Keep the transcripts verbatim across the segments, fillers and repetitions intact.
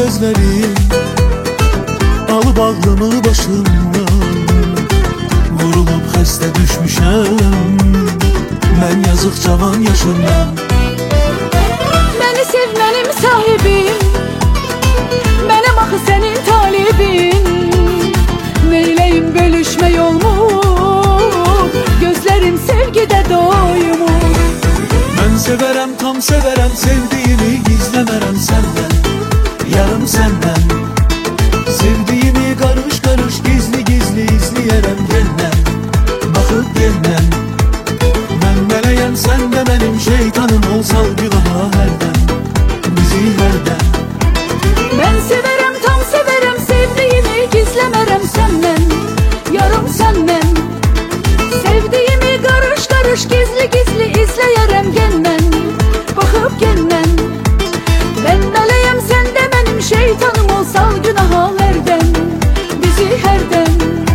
gözlerim, alıp ağlımı başımdan. Vurulup xəstə düşmüşəm, mən yazıq cavan yaşımdan. Məni sev mənim sahibim, mənəm axı sənin talibin. Neyləyim bölüşmək olmur, gözlərim sevgidə doymur. Mən sevərəm, tam sevərəm, sevdiyimi gizləmərəm səndən, yarım səndən. Sevdiyimi qarış qarış, gizli gizli izləyərəm gəndən, baxıb gəndən. Mən mələyəm, sən də mənim şeytanım, olsal günaha hərdən, bizi hərdən. Mən sevərəm, tam sevərəm, sevdiyimi gizləmərəm səndən, yarım səndən. Sevdiyimi qarış qarış, gizli gizli izləyərəm gəndən, baxıb gəndən. Mən mələyəm, sən də mənim şeytanım, olsal günaha hərdən, bizi hərdən.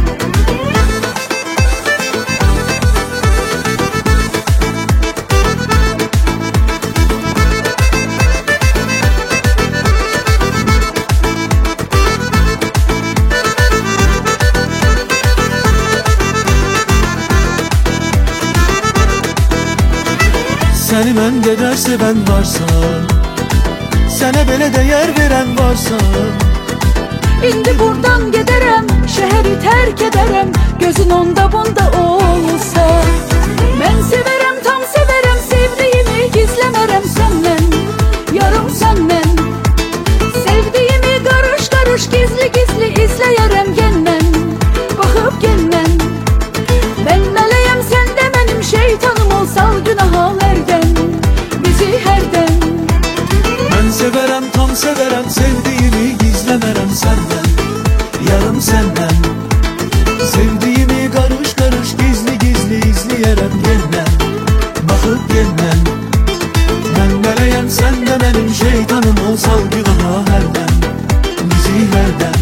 Səni mən qədər sevən varsa, sənə belə dəyər verən varsa, İndi buradan gedərəm, şəhəri tərk edərəm, gözün onda bunda olsa. Mən sevərəm, tam sevərəm, sevdiyimi gizləmərəm səndən, yarım səndən. Sevdiyimi qarış qarış, gizli gizli izləyərəm gəndən, baxıb gəndən. Mən mələyəm, sən də mənim şeytanım, olsal günaha hərdən, bizi hərdən. Mən sevərəm, tam sevərəm, sevdiyimi gizləmərəm səndən, yarım səndən. Sevdiyimi qarış qarış, gizli gizli izləyərəm gəndən, baxıb gəndən. Mən mələyəm, sən də mənim şeytanım, olsal günaha hərdən, bizi hərdən.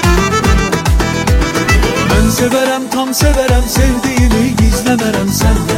Sevərəm, tam sevərəm, sevdiyimi gizləmərəm səndən.